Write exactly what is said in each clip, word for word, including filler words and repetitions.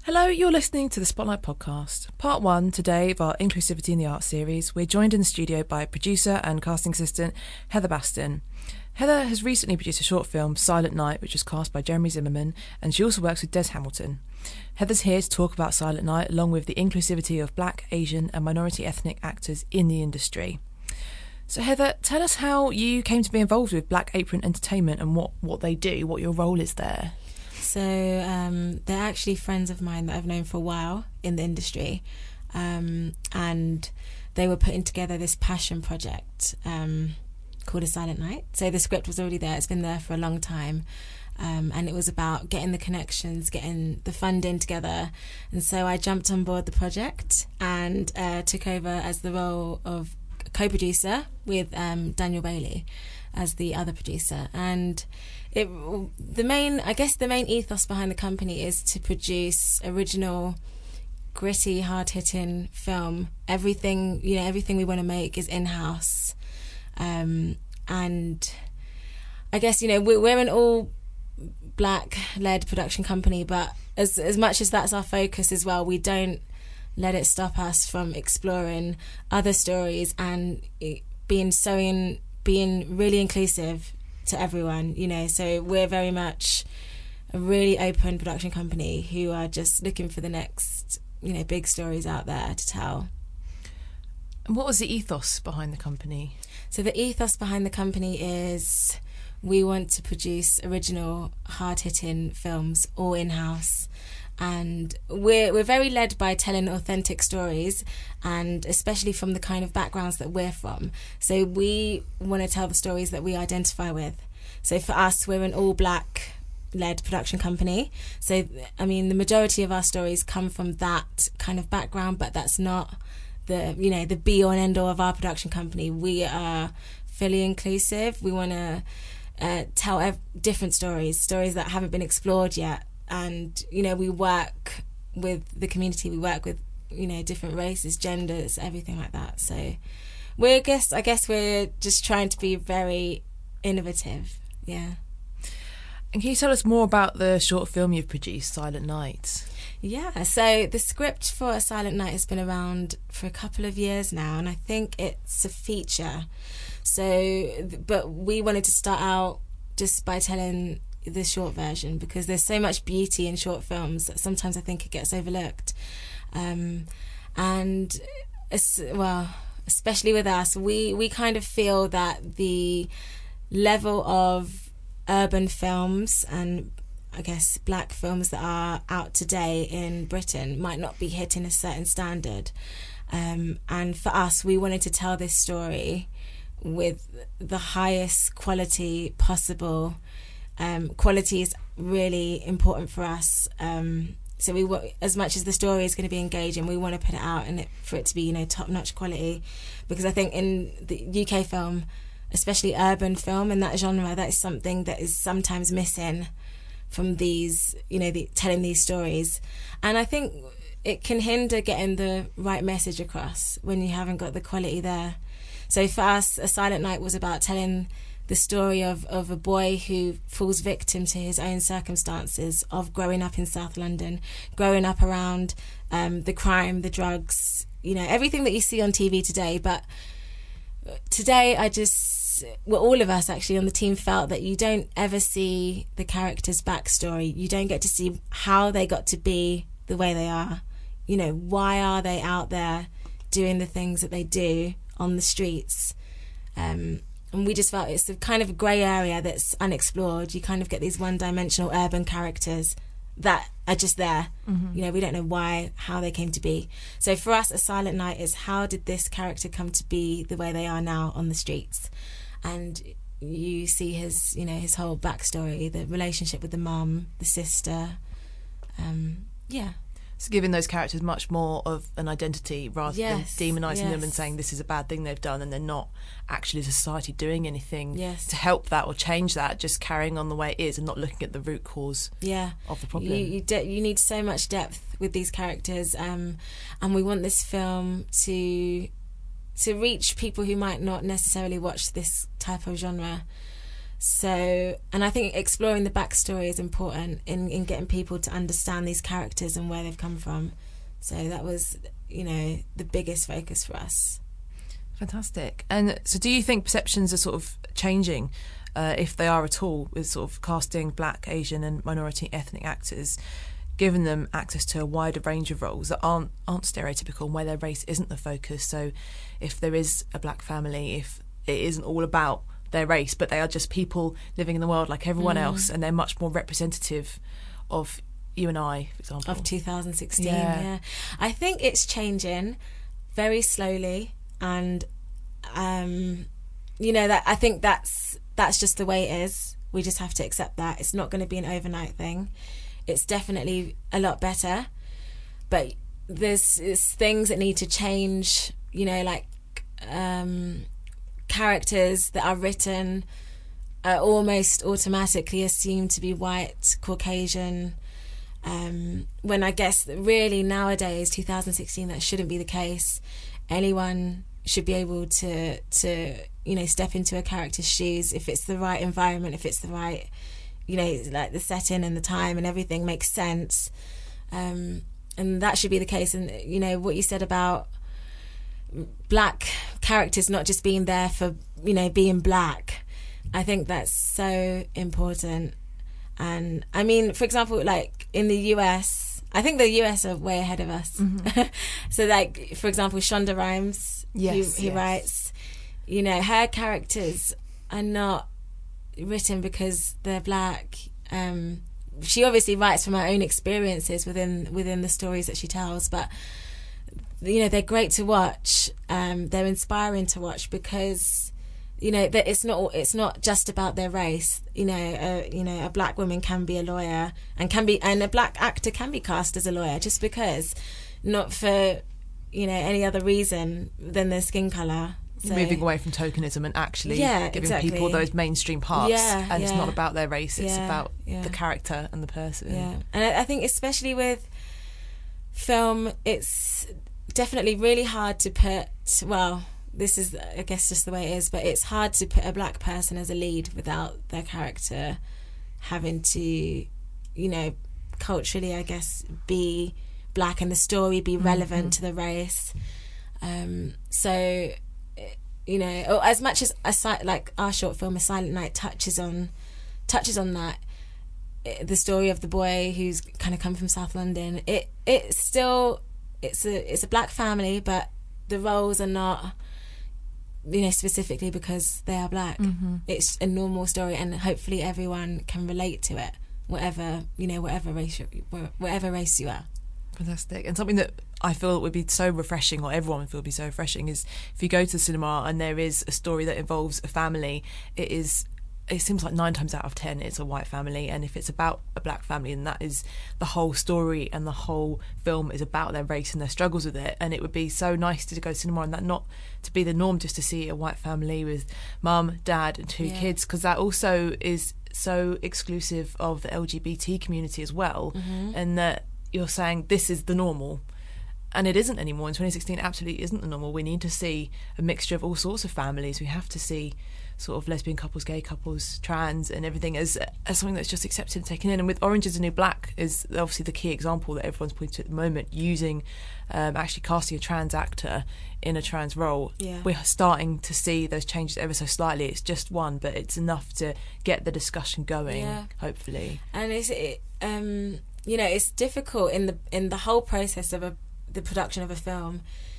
Hello, you're listening to the Spotlight Podcast, part one today of our Inclusivity in the Arts series. We're joined in the studio by producer and casting assistant Heather Baston. Heather has recently produced a short film, Silent Night, which was cast by Jeremy Zimmerman, and she also works with Des Hamilton. Heather's here to talk about Silent Night, along with the inclusivity of Black, Asian and minority ethnic actors in the industry. So Heather, tell us how you came to be involved with Black Apron Entertainment and what, what they do, what your role is there. So um, they're actually friends of mine that I've known for a while in the industry, um, and they were putting together this passion project um, called A Silent Night. So the script was already there, it's been there for a long time, um, and it was about getting the connections, getting the funding together. And so I jumped on board the project and uh, took over as the role of co-producer with um, Daniel Bailey as the other producer. And it, the main, I guess the main ethos behind the company is to produce original, gritty, hard-hitting film. Everything, you know, everything we want to make is in-house. Um, and I guess, you know, we're, we're an all Black-led production company, but as as much as that's our focus as well, we don't let it stop us from exploring other stories and being so in, being really inclusive to everyone, you know. So we're very much a really open production company who are just looking for the next, you know, big stories out there to tell. And what was the ethos behind the company? So the ethos behind the company is we want to produce original, hard-hitting films, all in-house. And we're we're very led by telling authentic stories, and especially from the kind of backgrounds that we're from. So we want to tell the stories that we identify with. So for us, we're an all-Black led production company. So, I mean, the majority of our stories come from that kind of background, but that's not the, you know, the be-all and end-all of our production company. We are fully inclusive. We want to uh, tell ev- different stories, stories that haven't been explored yet. And, you know, we work with the community, we work with, you know, different races, genders, everything like that. So we're, I guess, I guess we're just trying to be very innovative, yeah. And can you tell us more about the short film you've produced, Silent Night? Yeah, so the script for A Silent Night has been around for a couple of years now, and I think it's a feature. So, but we wanted to start out just by telling the short version, because there's so much beauty in short films that sometimes I think it gets overlooked. Um, and, well, especially with us, we, we kind of feel that the level of urban films and I guess Black films that are out today in Britain might not be hitting a certain standard. Um, and for us, we wanted to tell this story with the highest quality possible. Um, quality is really important for us. Um, so we want, as much as the story is going to be engaging, we want to put it out and it, for it to be, you know, top-notch quality. Because I think in the U K film, especially urban film and that genre, that is something that is sometimes missing from these, you know, the, telling these stories. And I think it can hinder getting the right message across when you haven't got the quality there. So for us, A Silent Night was about telling the story of, of a boy who falls victim to his own circumstances of growing up in South London, growing up around um, the crime, the drugs, you know, everything that you see on T V today. But today I just, well, all of us actually on the team felt that you don't ever see the character's backstory. You don't get to see how they got to be the way they are. You know, why are they out there doing the things that they do on the streets? Um, and we just felt it's a kind of a grey area that's unexplored. You kind of get these one-dimensional urban characters that are just there. Mm-hmm. You know, we don't know why, how they came to be. So for us, A Silent Night is how did this character come to be the way they are now on the streets? And you see his, you know, his whole backstory, the relationship with the mum, the sister. Um, yeah. So giving those characters much more of an identity rather yes, than demonising yes. them and saying this is a bad thing they've done and they're not actually society doing anything yes. to help that or change that, just carrying on the way it is and not looking at the root cause yeah. of the problem. You you, de- you need so much depth with these characters, um, and we want this film to to reach people who might not necessarily watch this type of genre. So, and I think exploring the backstory is important in, in getting people to understand these characters and where they've come from. So that was, you know, the biggest focus for us. Fantastic. And so do you think perceptions are sort of changing, uh, if they are at all, with sort of casting black, Asian and minority ethnic actors, giving them access to a wider range of roles that aren't aren't stereotypical and where their race isn't the focus? So if there is a black family, if it isn't all about their race, but they are just people living in the world like everyone mm. else, and they're much more representative of you and I, for example. Of two thousand sixteen, yeah. yeah. I think it's changing very slowly, and um, you know, that I think that's that's just the way it is. We just have to accept that. It's not going to be an overnight thing. It's definitely a lot better, but there's, there's things that need to change, you know, like um, characters that are written are almost automatically assumed to be white, Caucasian, um, when I guess really nowadays, two thousand sixteen, that shouldn't be the case. Anyone should be able to, to you know, step into a character's shoes if it's the right environment, if it's the right... you know, like the setting and the time and everything makes sense, um, and that should be the case. And you know what you said about black characters not just being there for, you know, being black, I think that's so important. And I mean, for example, like in the U S, I think the U S are way ahead of us. Mm-hmm. So like, for example, Shonda Rhimes, yes, who, who yes. writes, you know, her characters are not written because they're black. Um, she obviously writes from her own experiences within within the stories that she tells, but you know, they're great to watch. Um, they're inspiring to watch because you know that it's not it's not just about their race. You know, uh, you know, a black woman can be a lawyer and can be and a black actor can be cast as a lawyer just because, not for you know any other reason than their skin colour. So, moving away from tokenism and actually yeah, giving exactly. people those mainstream parts, yeah, and yeah. it's not about their race, it's yeah, about yeah. the character and the person. Yeah, and I, I think especially with film, it's definitely really hard to put, well, this is I guess just the way it is, but it's hard to put a black person as a lead without their character having to, you know, culturally I guess be black and the story be relevant mm-hmm. to the race. Um, so you know, as much as a, like our short film, A Silent Night, touches on touches on that, the story of the boy who's kind of come from South London. It it's still it's a it's a black family, but the roles are not, you know, specifically because they are black. Mm-hmm. It's a normal story, and hopefully everyone can relate to it, whatever you know, whatever race you, whatever race you are. Fantastic. And something that I feel would be so refreshing, or everyone would feel would be so refreshing, is if you go to the cinema and there is a story that involves a family, it is it seems like nine times out of ten it's a white family, and if it's about a black family, and that is the whole story and the whole film is about their race and their struggles with it. And it would be so nice to go to cinema and that not to be the norm, just to see a white family with mum, dad and two yeah. kids, because that also is so exclusive of the L G B T community as well. Mm-hmm. And that you're saying this is the normal, and it isn't anymore. In twenty sixteen, absolutely isn't the normal. We need to see a mixture of all sorts of families. We have to see sort of lesbian couples, gay couples, trans and everything as as something that's just accepted and taken in. And with Orange is the New Black is obviously the key example that everyone's pointing to at the moment, using um, actually casting a trans actor in a trans role. Yeah. We're starting to see those changes ever so slightly. It's just one, but it's enough to get the discussion going, yeah. hopefully. And it's it, um you know, it's difficult in the in the whole process of a the production of a film.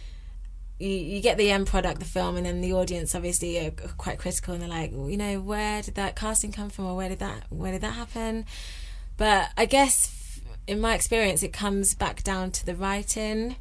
You, you get the end product, the film, and then the audience obviously are quite critical, and they're like, well, you know, where did that casting come from, or where did that where did that happen? But I guess in my experience, it comes back down to the writing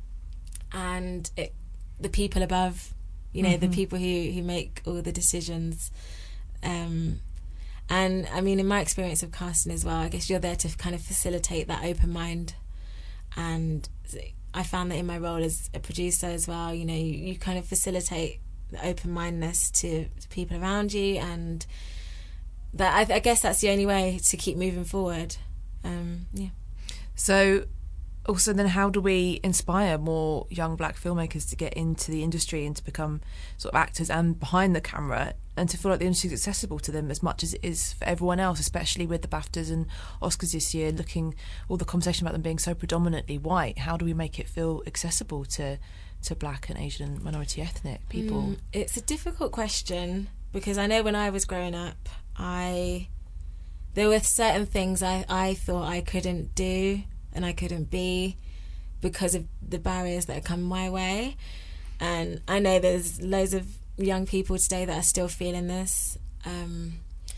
and it, the people above, you know, mm-hmm. the people who who make all the decisions. Um, And I mean, in my experience of casting as well, I guess you're there to kind of facilitate that open mind. And I found that in my role as a producer as well, you know, you, you kind of facilitate the open-mindedness to, to people around you. And that I, I guess that's the only way to keep moving forward. Um, yeah. So also then how do we inspire more young black filmmakers to get into the industry and to become sort of actors and behind the camera? and to feel like the industry is accessible to them as much as it is for everyone else, especially with the BAFTAs and Oscars this year, looking all the conversation about them being so predominantly white. How do we make it feel accessible to to black and Asian and minority ethnic people? Mm, it's a difficult question, because I know when I was growing up, I there were certain things I, I thought I couldn't do and I couldn't be because of the barriers that had come my way. And I know there's loads of young people today that are still feeling this. Um,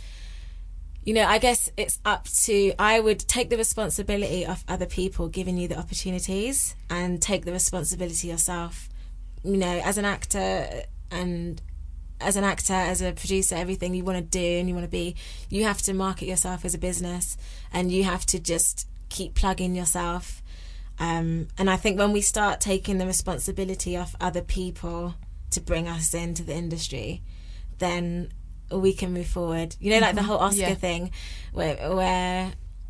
you know, I guess it's up to, I would take the responsibility of other people giving you the opportunities and take the responsibility yourself. You know, as an actor and as an actor, as a producer, everything you want to do and you want to be, you have to market yourself as a business, and you have to just keep plugging yourself. Um, and I think when we start taking the responsibility of other people to bring us into the industry, then we can move forward. You know, like the whole Oscar yeah. thing, where, where,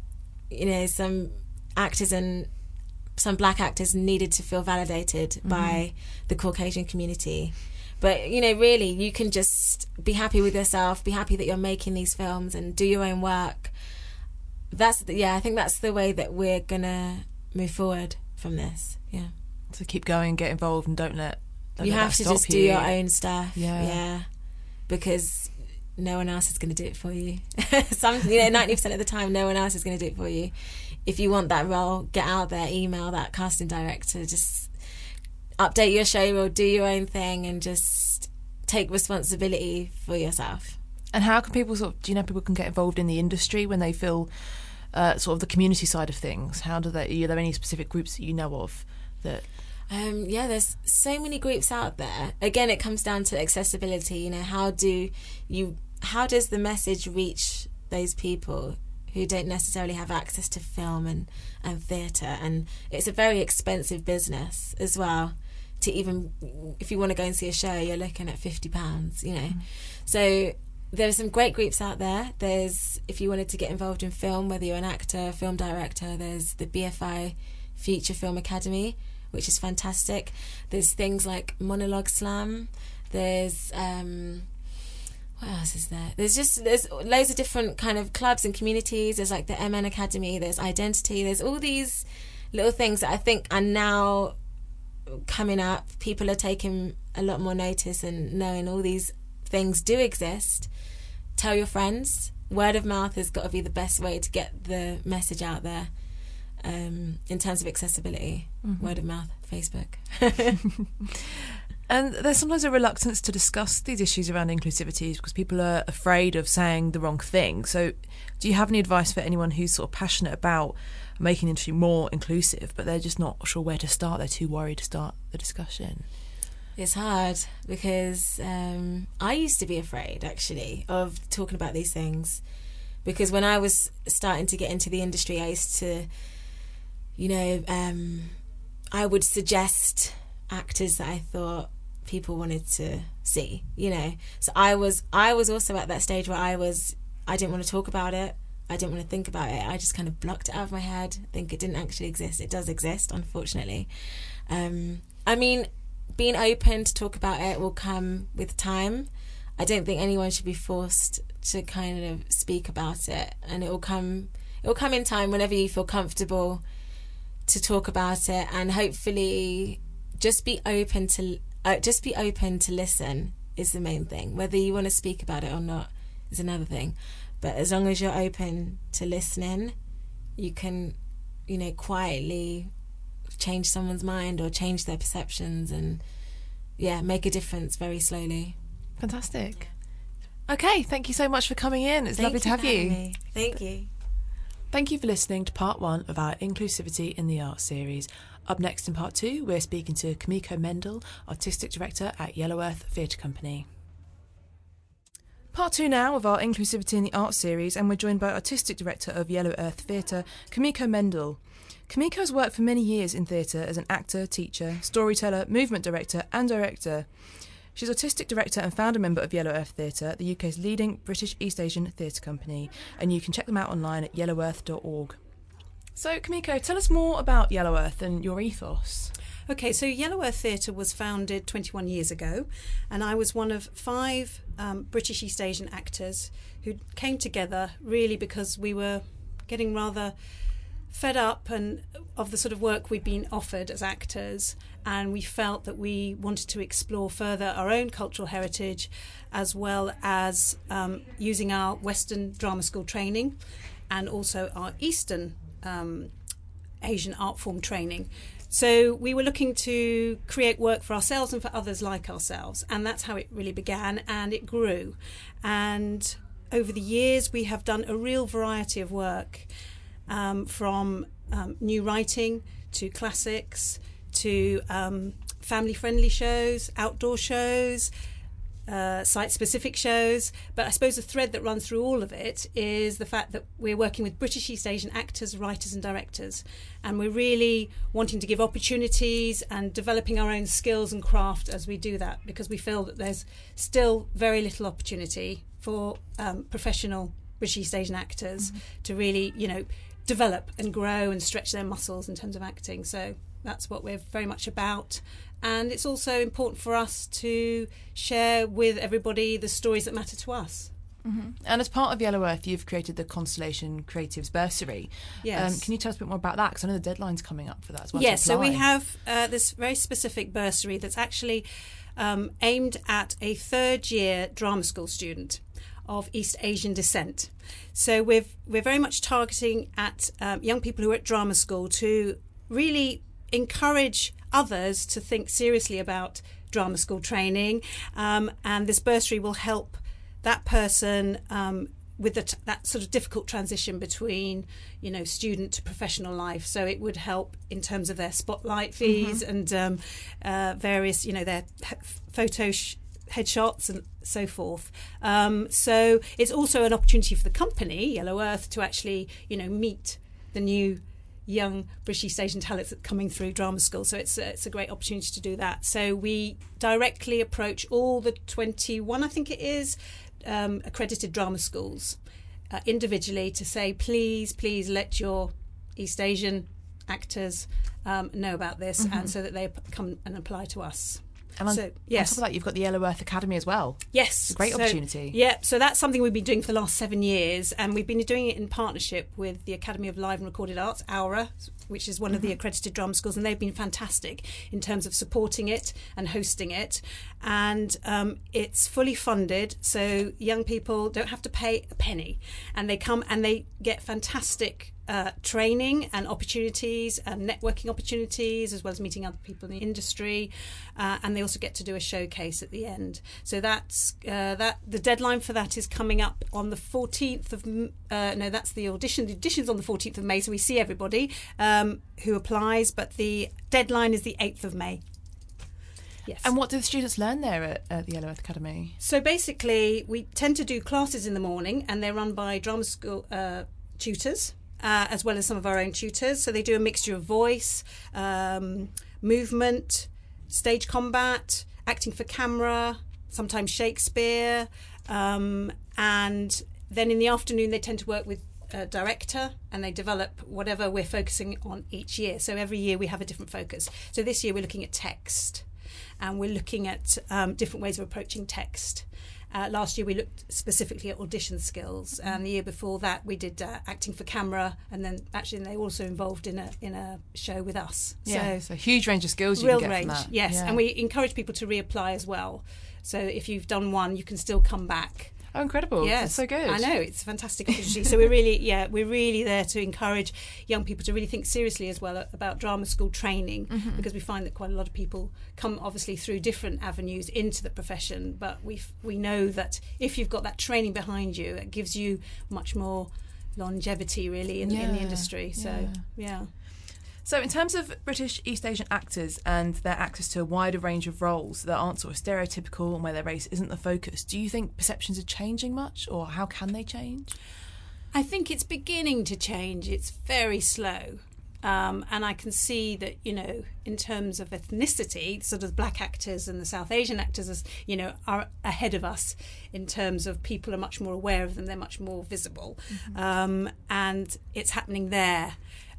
you know, some actors and some black actors needed to feel validated mm-hmm. by the Caucasian community. But, you know, really, you can just be happy with yourself, be happy that you're making these films and do your own work. That's, the, yeah, I think that's the way that we're going to move forward from this, yeah. So keep going, get involved, and don't let don't You let have to just you. do your own stuff, yeah. yeah. Because no one else is going to do it for you. Some, you know, ninety percent of the time, no one else is going to do it for you. If you want that role, get out there, email that casting director, just update your show reel, do your own thing, and just take responsibility for yourself. And how can people sort of, do you know people can get involved in the industry when they feel uh, sort of the community side of things? How do they, are there any specific groups that you know of that... Um, yeah, there's so many groups out there. Again, it comes down to accessibility. You know, how do you, how does the message reach those people who don't necessarily have access to film and, and theatre? And it's a very expensive business as well. To even, if you want to go and see a show, you're looking at fifty pounds, you know. Mm. So there are some great groups out there. There's, if you wanted to get involved in film, whether you're an actor, film director, there's the B F I Feature Film Academy, which is fantastic. There's things like Monologue Slam. There's, um, what else is there? There's just, there's loads of different kind of clubs and communities. There's like the M N Academy, there's Identity, there's all these little things that I think are now coming up. People are taking a lot more notice and knowing all these things do exist. Tell your friends. Word of mouth has got to be the best way to get the message out there. Um, in terms of accessibility, mm-hmm. word of mouth, Facebook. And there's sometimes a reluctance to discuss these issues around inclusivity because people are afraid of saying the wrong thing. So do you have any advice for anyone who's sort of passionate about making the industry more inclusive, but they're just not sure where to start? They're too worried to start the discussion. It's hard because um, I used to be afraid, actually, of talking about these things. Because when I was starting to get into the industry, I used to... You know, um, I would suggest actors that I thought people wanted to see, you know. So I was I was also at that stage where I was, I didn't want to talk about it. I didn't want to think about it. I just kind of blocked it out of my head. I think it didn't actually exist. It does exist, unfortunately. Um, I mean, being open to talk about it will come with time. I don't think anyone should be forced to kind of speak about it. And it will come, it will come in time whenever you feel comfortable to talk about it, and hopefully just be open to uh, just be open to listen is the main thing. Whether you want to speak about it or not is another thing, but as long as you're open to listening, you can, you know, quietly change someone's mind or change their perceptions and yeah, make a difference very slowly. Fantastic. Okay, thank you so much for coming in. It's thank lovely to have you. Me. Thank you. Thank you for listening to part one of our Inclusivity in the Arts series. Up next in part two, we're speaking to Kimiko Mendel, Artistic Director at Yellow Earth Theatre Company. Part two now of our Inclusivity in the Arts series, and we're joined by Artistic Director of Yellow Earth Theatre, Kimiko Mendel. Kimiko has worked for many years in theatre as an actor, teacher, storyteller, movement director and director. She's Artistic Director and founder member of Yellow Earth Theatre, the U K's leading British East Asian theatre company, and you can check them out online at yellow earth dot org. So, Kimiko, tell us more about Yellow Earth and your ethos. Okay, so Yellow Earth Theatre was founded twenty-one years ago, and I was one of five um, British East Asian actors who came together really because we were getting rather fed up and of the sort of work we'd been offered as actors, and we felt that we wanted to explore further our own cultural heritage as well as um, using our Western drama school training and also our Eastern um, Asian art form training. So we were looking to create work for ourselves and for others like ourselves, and that's how it really began, and it grew. And over the years we have done a real variety of work, um, from um, new writing to classics to um, family-friendly shows, outdoor shows, Uh, site-specific shows. But I suppose the thread that runs through all of it is the fact that we're working with British East Asian actors, writers and directors, and we're really wanting to give opportunities and developing our own skills and craft as we do that, because we feel that there's still very little opportunity for um, professional British East Asian actors mm-hmm. to really, you know, develop and grow and stretch their muscles in terms of acting. So that's what we're very much about. And it's also important for us to share with everybody the stories that matter to us. Mm-hmm. And as part of Yellow Earth, you've created the Constellation Creatives Bursary. Yes. Um, can you tell us a bit more about that? Because I know the deadline's coming up for that as well. Yes, so we have uh, this very specific bursary that's actually um, aimed at a third-year drama school student of East Asian descent. So we've, we're very much targeting at um, young people who are at drama school to really encourage others to think seriously about drama school training, um, and this bursary will help that person um, with the t- that sort of difficult transition between, you know, student to professional life. So it would help in terms of their spotlight fees mm-hmm. and um, uh, various, you know, their photo sh- headshots and so forth. Um, so it's also an opportunity for the company, Yellow Earth, to actually, you know, meet the new young British East Asian talents that coming through drama school. So it's a, it's a great opportunity to do that. So we directly approach all the twenty-one, I think it is, um, accredited drama schools uh, individually to say, please, please let your East Asian actors um, know about this, mm-hmm. and so that they come and apply to us. And on, so, yes. on top of that, you've got the Yellow Earth Academy as well. Yes. It's a great so, opportunity. Yeah, so that's something we've been doing for the last seven years, and we've been doing it in partnership with the Academy of Live and Recorded Arts, Aura, which is one mm-hmm. of the accredited drama schools, and they've been fantastic in terms of supporting it and hosting it. And um, it's fully funded, so young people don't have to pay a penny, and they come and they get fantastic Uh, training and opportunities and networking opportunities, as well as meeting other people in the industry, uh, and they also get to do a showcase at the end. So that's uh, that. The deadline for that is coming up on the fourteenth of uh, no, that's the audition. The audition's on the fourteenth of May, so we see everybody um, who applies. But the deadline is the eighth of May. Yes. And what do the students learn there at, at the Yellow Earth Academy? So basically, we tend to do classes in the morning, and they're run by drama school uh, tutors. Uh, as well as some of our own tutors. So they do a mixture of voice, um, movement, stage combat, acting for camera, sometimes Shakespeare. Um, and then in the afternoon, they tend to work with a director, and they develop whatever we're focusing on each year. So every year we have a different focus. So this year we're looking at text, and we're looking at um, different ways of approaching text. Uh, last year we looked specifically at audition skills, and the year before that we did uh, acting for camera, and then actually they also involved in a in a show with us. Yeah, so, so a huge range of skills you real can get range, from that. yes, yeah. and we encourage people to reapply as well. So if you've done one, you can still come back. Oh, incredible! Yes, that's so good. I know, it's a fantastic opportunity. So we're really, yeah, we're really there to encourage young people to really think seriously as well about drama school training, mm-hmm. because we find that quite a lot of people come obviously through different avenues into the profession, but we we know that if you've got that training behind you, it gives you much more longevity really in, yeah, in the industry. So yeah. yeah. So in terms of British East Asian actors and their access to a wider range of roles that aren't sort of stereotypical and where their race isn't the focus, do you think perceptions are changing much, or how can they change? I think it's beginning to change. It's very slow. Um, and I can see that, you know, in terms of ethnicity, sort of black actors and the South Asian actors, as you know, are ahead of us in terms of people are much more aware of them. They're much more visible. Mm-hmm. Um, and it's happening there.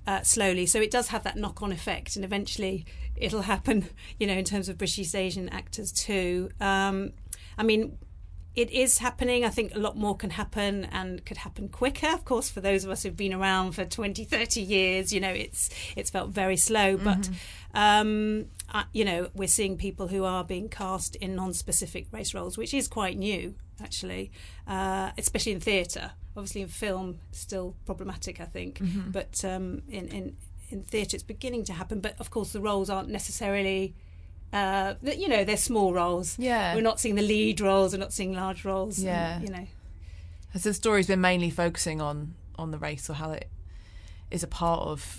uh, slowly. So it does have that knock-on effect, and eventually it'll happen, you know, in terms of British East Asian actors too. Um, I mean, it is happening. I think a lot more can happen and could happen quicker. Of course, for those of us who've been around for twenty, thirty years, you know, it's it's felt very slow. But, mm-hmm. um, I, you know, we're seeing people who are being cast in non-specific race roles, which is quite new, actually, uh, especially in theatre. Obviously in film, still problematic, I think. Mm-hmm. But um, in, in, in theatre, it's beginning to happen. But, of course, the roles aren't necessarily... Uh, you know, they're small roles. Yeah. We're not seeing the lead roles, we're not seeing large roles. Yeah. And, you know. Has the story's been mainly focusing on, on the race, or how it is a part of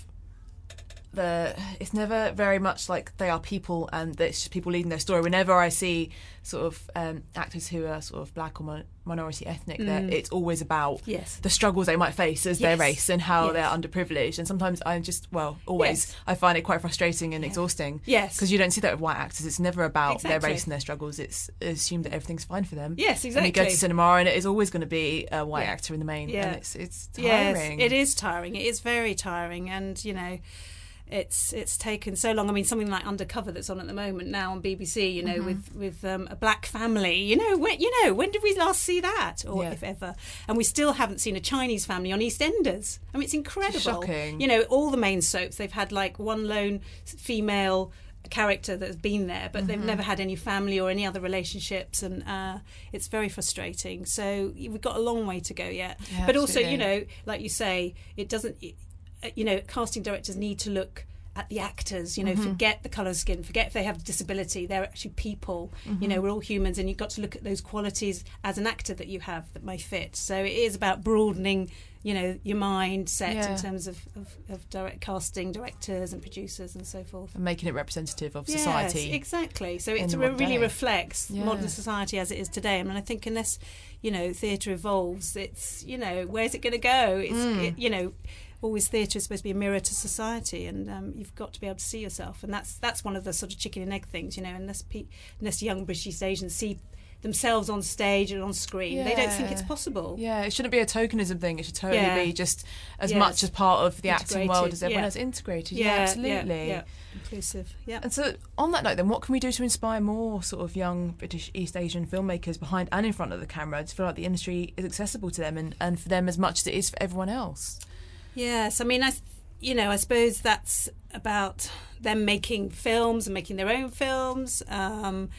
the... It's never very much like they are people and it's just people leading their story. Whenever I see sort of um, actors who are sort of black or mon- minority ethnic, mm. it's always about yes. the struggles they might face as yes. their race and how yes. they're underprivileged. And sometimes I just, well, always, yes. I find it quite frustrating and yeah. exhausting. Yes. Because you don't see that with white actors. It's never about exactly. their race and their struggles. It's assumed that everything's fine for them. Yes, exactly. And you go to cinema and it is always going to be a white yeah. actor in the main. Yeah. And it's, it's tiring. Yes, it is tiring. It is very tiring. And, you know... It's it's taken so long. I mean, something like Undercover that's on at the moment now on B B C. You know, mm-hmm. with with um, a black family. You know, when, you know, when did we last see that, or yeah. if ever? And we still haven't seen a Chinese family on EastEnders. I mean, it's incredible. It's shocking. You know, all the main soaps they've had like one lone female character that's been there, but mm-hmm. they've never had any family or any other relationships, and uh, it's very frustrating. So we've got a long way to go yet. Yeah, but absolutely. Also, you know, like you say, it doesn't. It, you know, casting directors need to look at the actors, you know, mm-hmm. forget the colour of skin, forget if they have a disability, they're actually people, mm-hmm. you know, we're all humans, and you've got to look at those qualities as an actor that you have that may fit. So it is about broadening, you know, your mindset yeah. in terms of, of, of direct casting directors and producers and so forth. And making it representative of yes, society. Exactly. So it re- really reflects yeah. modern society as it is today. I mean, I think unless, you know, theatre evolves, it's, you know, where's it going to go? It's, mm. it, you know... Always theatre is supposed to be a mirror to society, and um, you've got to be able to see yourself, and that's that's one of the sort of chicken and egg things, you know. Unless pe- unless young British East Asians see themselves on stage and on screen, yeah. they don't think it's possible. Yeah, it shouldn't be a tokenism thing. It should totally yeah. be just as yes. much as part of the integrated. acting world as everyone yeah. else. Integrated, yeah, yeah, absolutely. Yeah, yeah. Inclusive, yeah. And so, on that note, then, what can we do to inspire more sort of young British East Asian filmmakers behind and in front of the camera to feel like the industry is accessible to them and, and for them as much as it is for everyone else? Yes, I mean, I, you know, I suppose that's about them making films and making their own films. Um,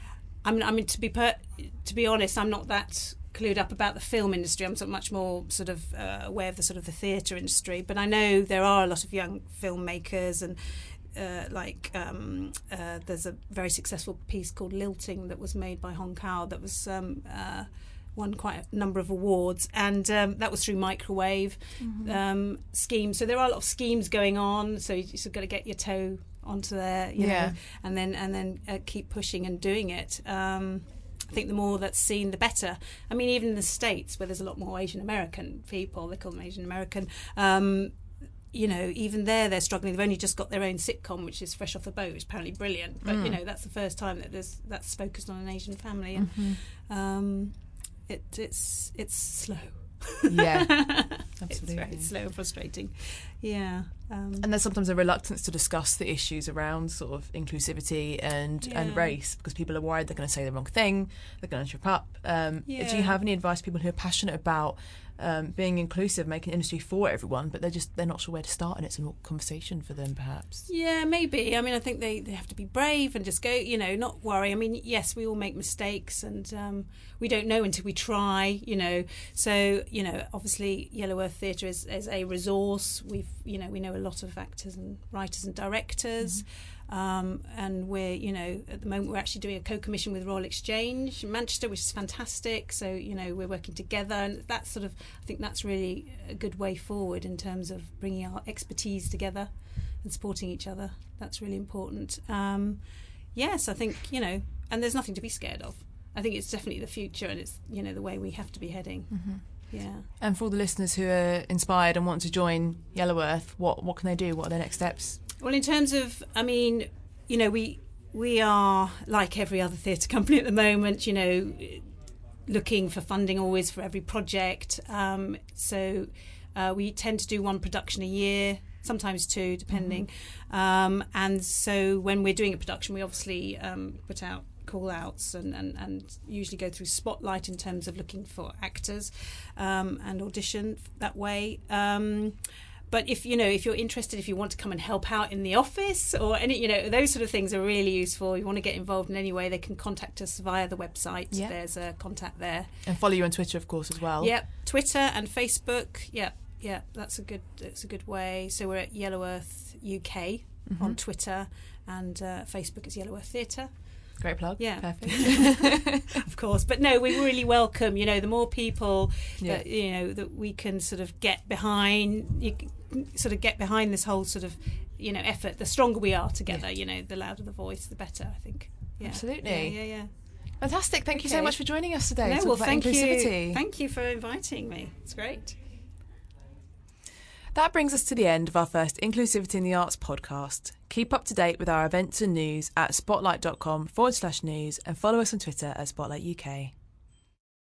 I mean, I mean to be per, to be honest, I'm not that clued up about the film industry. I'm sort of much more sort of uh, aware of the sort of the theatre industry. But I know there are a lot of young filmmakers, and uh, like um, uh, there's a very successful piece called Lilting that was made by Hong Kao that was. Um, uh, won quite a number of awards, and um, that was through microwave mm-hmm. um, schemes. So there are a lot of schemes going on, so you've just got to get your toe onto there, you yeah. know, and then and then uh, keep pushing and doing it. Um, I think the more that's seen, the better. I mean, even in the States, where there's a lot more Asian American people, they call them Asian American, um, you know, even there they're struggling. They've only just got their own sitcom, which is Fresh Off the Boat, which is apparently brilliant. But, mm. you know, that's the first time that there's that's focused on an Asian family. And, mm-hmm. um, It, it's it's slow. Yeah, absolutely. It's very slow and frustrating. Yeah. Um, and there's sometimes a reluctance to discuss the issues around sort of inclusivity and, yeah. and race, because people are worried they're going to say the wrong thing, they're going to trip up. Um, yeah. Do you have any advice to people who are passionate about um, being inclusive, making industry for everyone, but they're just they're not sure where to start, and it's a conversation for them, perhaps? Yeah, maybe. I mean, I think they, they have to be brave and just go, you know, not worry. I mean, yes, we all make mistakes, and um, we don't know until we try, you know. So, you know, obviously Yellow Earth Theatre is, is a resource. We've, you know, we know a lot of actors and writers and directors. Mm-hmm. Um, and we're, you know, at the moment we're actually doing a co-commission with Royal Exchange in Manchester, which is fantastic. So, you know, we're working together, and that's sort of, I think that's really a good way forward in terms of bringing our expertise together and supporting each other. That's really important. Um, yes, I think, you know, and there's nothing to be scared of. I think it's definitely the future, and it's, you know, the way we have to be heading. Mm-hmm. Yeah. And for all the listeners who are inspired and want to join Yellow Earth, what what can they do? What are their next steps? Well, in terms of, I mean, you know, we we are like every other theatre company at the moment, you know, looking for funding always for every project. Um, so uh, we tend to do one production a year. sometimes two, depending. Mm-hmm. Um, and so when we're doing a production, we obviously um, put out call outs and, and, and usually go through Spotlight in terms of looking for actors um, and audition that way. Um, but if you know if you're interested, if you want to come and help out in the office or any, you know, those sort of things are really useful. You want to get involved in any way, they can contact us via the website. Yep. There's a contact there. And follow you on Twitter, of course, as well. Yep, Twitter and Facebook. Yep, yeah, that's a good that's a good way. So we're at Yellow Earth U K mm-hmm. on Twitter, and uh, Facebook is Yellow Earth Theatre. Great plug. Yeah, perfect. Of course, but no, we really welcome. You know, the more people yeah. that you know that we can sort of get behind, you can sort of get behind this whole sort of you know effort. The stronger we are together, yeah. you know, the louder the voice, the better. I think. Yeah. Absolutely. Yeah, yeah, yeah. Fantastic. Thank okay. you so much for joining us today. No, to well, talk about thank inclusivity. you. Thank you for inviting me. It's great. That brings us to the end of our first Inclusivity in the Arts podcast. Keep up to date with our events and news at spotlight.com forward slash news and follow us on Twitter at Spotlight U K.